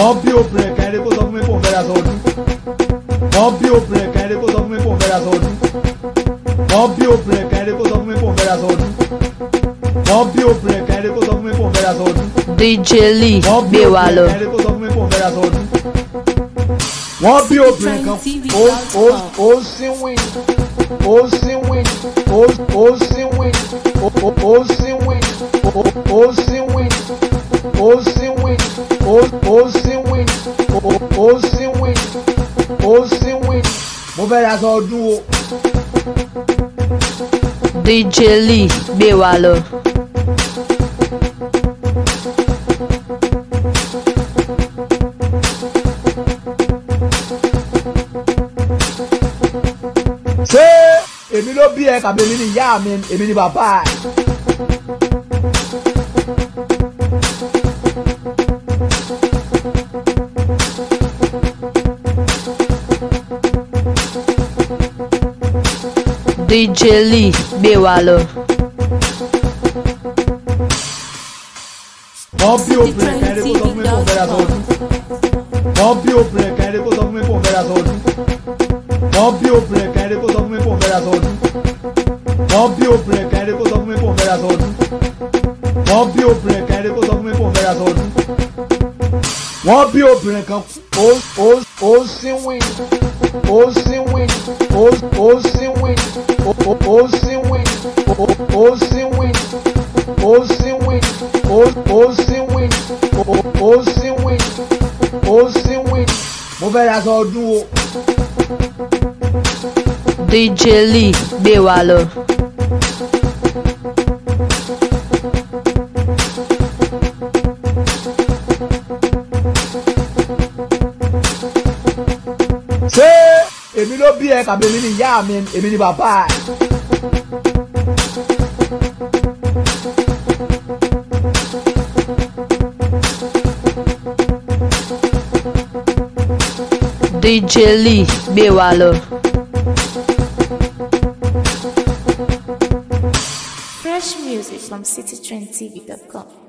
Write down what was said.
wọ́n bí obìnrin kan ẹni kó sọ fún mi kó ń fẹ́ aṣọ ọdún. wọ́n bí obìnrin kan ẹni kó sọ fún mi kó ń fẹ́ aṣọ ọdún. wọ́n bí obìnrin kan ẹni kó sọ fún mi kó ń fẹ́ aṣọ ọdún. wọ́n bí obìnrin kan ẹni kó sọ fún mi kó ń fẹ́ aṣọ ọdún. DJ Lee gbé wa lọ. wọ́n bí obìnrin kan ẹni kó sọ fún mi kó ń fẹ́ aṣọ ọdún. wọ́n bí obìnrin kan ó síwìn ó síwìn ó síwìn ó síwìn ó síwìn ó síwìn ó síwìn ó síwìn ó síwìn mo fẹ́ aṣọ ọdún o. DJ Lee gbé wa lọ. ṣé èmi ló bí ẹ kàbí èmi ni ìyá mi èmi ni bàbá ẹ. DJ Lee gbé wa lọ. wọ́n bí obìnrin kan ẹni kó sọ fún mi kó ń fẹ́ aṣọ ọdún. wọ́n bí obìnrin kan ẹni kó sọ fún mi kó ń fẹ́ aṣọ ọdún. wọ́n bí obìnrin kan ẹni kó sọ fún mi kó ń fẹ́ aṣọ ọdún. wọ́n bí obìnrin kan ẹni kó sọ fún mi kó ń fẹ́ aṣọ ọdún. wọ́n bí obìnrin kan ẹni kó sọ fún mi kó ń fẹ́ aṣọ ọdún. wọ́n bí obìnrin kan ó síwìn ó síwìn ó síwìn ó síwìn ó síwìn ó síwìn ó síwìn ó síwìn ó síwìn mo fẹ́ aṣọ ọdún o. DJ Lee gbé wa lọ. ṣé èmi ló bí ẹ kàbí èmi ni ìyá mi èmi ni bàbá ẹ. DJ Lee gbé wa lọ. Fresh music from citytrendtv.com.